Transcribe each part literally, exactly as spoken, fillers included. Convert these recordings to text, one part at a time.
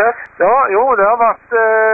loppet? Ja, jo, det har varit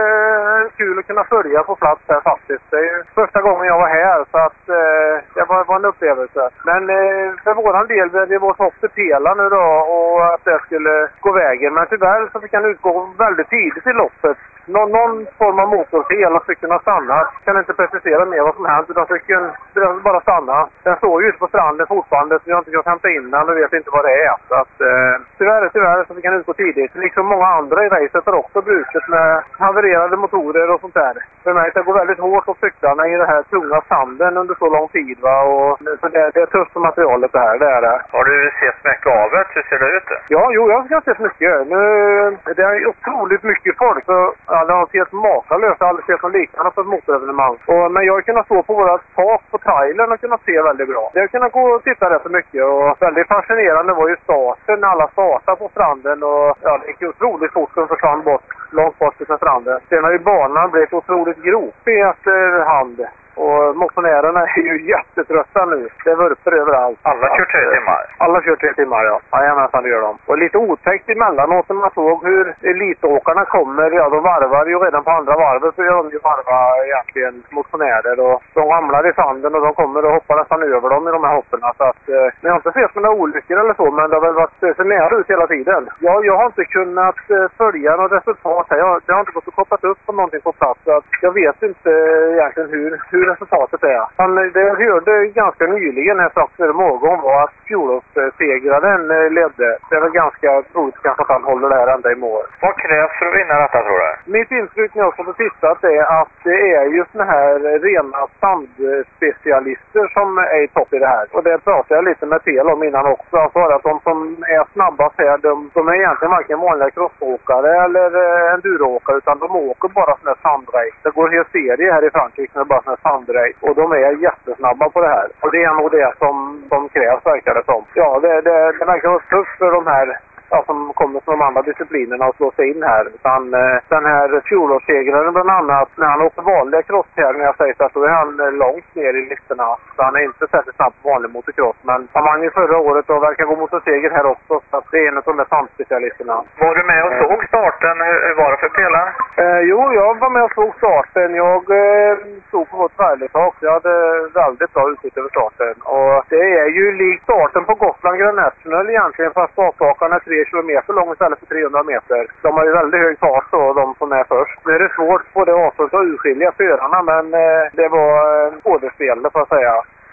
eh, kul att kunna följa på plats här faktiskt. Det är ju första gången jag var här, så att eh, det var, var en upplevelse. Men eh, för våran del blev det vårt hopp till Pela nu då, och att det skulle gå vägen. Men tyvärr så fick han utgå väldigt tidigt i loppet. Nå någon form av motorfel och cykeln har stannat. Kan inte precisera mer vad som hänt, utan cykeln bara stanna. Den står ju ute på stranden fortfarande, så vi har inte kunnat hämta in den och vet inte vad det är. Så att, eh, tyvärr, tyvärr så fick han utgå tidigt. Liksom många andra i racet har också brutit med havererade motorer och sånt där. För mig det går väldigt hårt att cyklarna i den här tunga sanden under så lång tid. Va? Och, så det, det är tufft för materialet det här, det är det. Har du sett mycket av det? Hur ser det ut? Ja, jo, jag har sett mycket. Nu, det är otroligt mycket folk. Så, ja, det har sett makalöst. Jag har aldrig sett någon liknande på ett motorevenemang. Och, men jag har kunnat stå på våra tak på trailern och kunnat se väldigt bra. Jag har kunnat gå och titta rätt så mycket. Och väldigt fascinerande var ju starten när alla startade på stranden. Och ja, det gick otroligt fort som försvann bort, långt bort från stranden. Sen har ju banan blivit otroligt gropig efterhand. Och motionärerna är ju jättetrötta nu. Det vurper överallt. Alla kör tre timmar? Alla kör tre timmar, ja. Jajamensan, det gör de. Och lite otäckt emellanåt när man såg hur elitåkarna kommer. Ja, de varvar ju redan på andra varvet, så gör de ju varva egentligen motionärer. Och de ramlar i sanden och de kommer och hoppar nästan över dem i de här hopperna. Så att, eh, jag har inte sett några olyckor eller så, men det har väl varit så nära ut hela tiden. Ja, jag har inte kunnat eh, följa något resultat här. Jag, jag har inte gått och kopplat upp på någonting på plats. Så att jag vet inte eh, egentligen hur, hur resultatet är. Men det jag hörde ganska nyligen här strax före morgon var att fjolårssegraren ledde. Det är väl ganska troligt kanske att han håller det här ända i mål. Vad krävs för att vinna detta, tror du? Mitt intryck när jag har tittat är att det är just den här rena sandspecialister som är i topp i det här. Och det pratade jag lite med Tel om innan också. Han sa att de som är snabbast här, de, de är egentligen varken vanliga crossåkare eller eh, enduroåkare, utan de åker bara sån här sandrace. Det går en hel serie här i Frankrike med bara sån här sandrace. Och de är jättesnabba på det här. Och det är nog det som de krävs, verkar det som. Ja, det, det, det verkar vara tufft för de här ja, som kommer från de andra disciplinerna och slå sig in här. Utan, eh, den här fjolårssegraren bland annat, när han åker vanliga crosstävlingar, jag säger så att då är han eh, långt ner i listorna. Så han är inte särskilt snabb på vanlig motocross. Men han vann ju förra året och verkar gå mot en seger här också. Så att det är en av de där sandspecialisterna. Var du med och såg starten? Hur, hur var det för Pela? Eh, jo, jag var med och såg starten. Jag eh, stod på vårt trailertak. Jag hade väldigt bra utsikt över starten. Och det är ju likt starten på Gotland Grand National egentligen, fast startbakarna är tre kilometer lång istället för trehundra meter. De har ju väldigt hög fart då, de som är först. Nu är det svårt på det avståndet att urskilja förarna, men eh, det var eh, skådespelare, får jag säga.